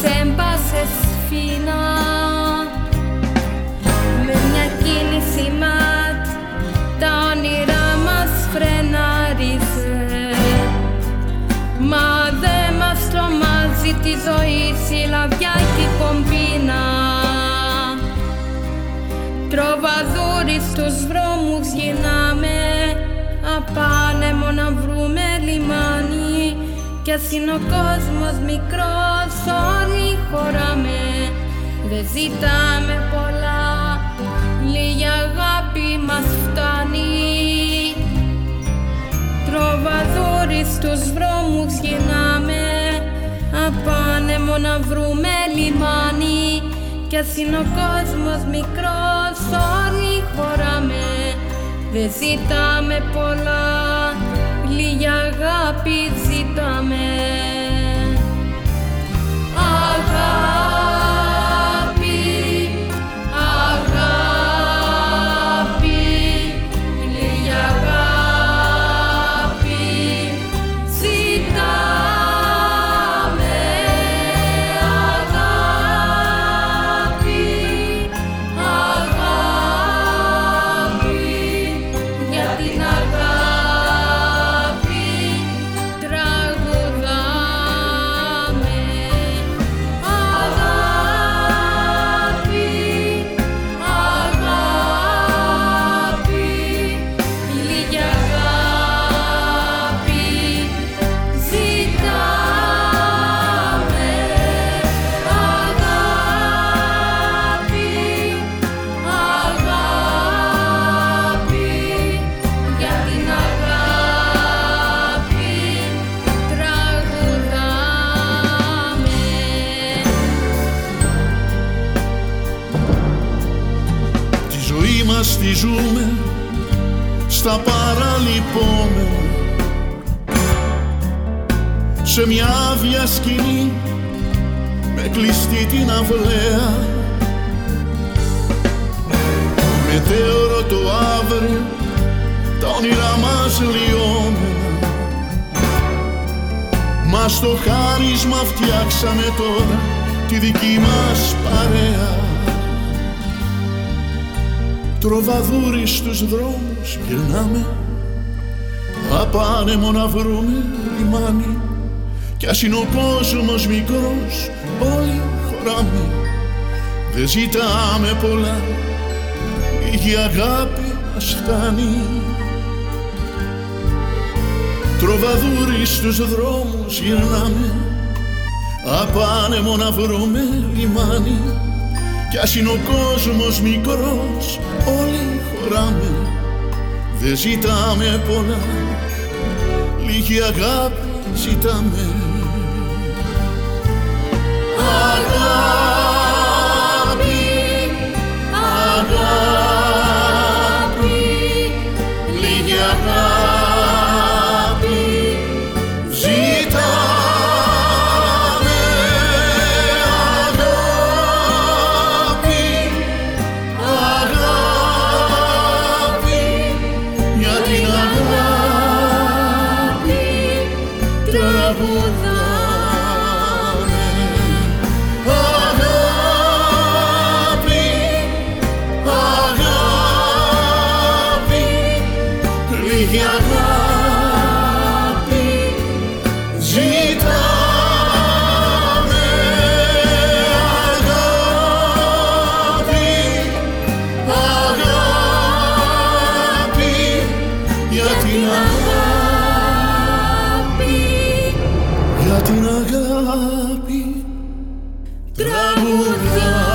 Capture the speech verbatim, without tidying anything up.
έμπασε σφίνα με μια κίνηση ματ τα όνειρά μας φρενάρισε. Μα δε μας τρομάζει τη ζωή η λαβιά και η κομπίνα. Τροβαδούροι στους δρόμους γυρνάμε, απάνεμο να βρούμε λιμάνι. Κι ας είναι ο κόσμος μικρός, όλοι χωράμε. Δεν ζητάμε πολλά, λίγη αγάπη μας φτάνει. Τροβαδούροι στους δρόμους γυρνάμε, απάνεμο να βρούμε λιμάνι. Κι ας είναι ο κόσμος μικρός, όλοι χωράμε. Δεν ζητάμε πολλά, λίγη αγάπη ζητάμε. Αγάπη, αγάπη, λίγη αγάπη ζητάμε. Αγάπη, αγάπη, για την αγάπη τραγουδάμε. Αγάπη, αγάπη, λίγη αγάπη ζητάμε. Αγάπη, αγάπη, για την αγάπη τραγουδάμε. Τη ζωή μας τη ζούμε στα παραλυπόμενα, σε μια άδεια σκηνή με κλειστή την αυλαία. Μετέωρο το αύριο, τα όνειρά μας λιώμενα. Μας το χάρισμα φτιάξαμε τώρα τη δική μας παρέα. Τροβαδούροι στους δρόμους γυρνάμε, απάνεμο να βρούμε λιμάνι. Κι ας είναι ο κόσμος μικρός, όλοι χωράμε. Δεν ζητάμε πολλά, λίγη αγάπη μας φτάνει. Τροβαδούροι στους δρόμους γυρνάμε, απάνεμο να βρούμε λιμάνι. Κι ας είναι ο κόσμος μικρός, όλοι χωράμε. Δεν ζητάμε πολλά, λίγη αγάπη ζητάμε. Αγάπη, αγάπη, λίγη αγάπη ζητάμε. Αγάπη, αγάπη, για την αγάπη τραγουδάμε. Λίγη αγάπη ζητάμε. Αγάπη, αγάπη, για την αγάπη, για την αγάπη τραγουδάμε.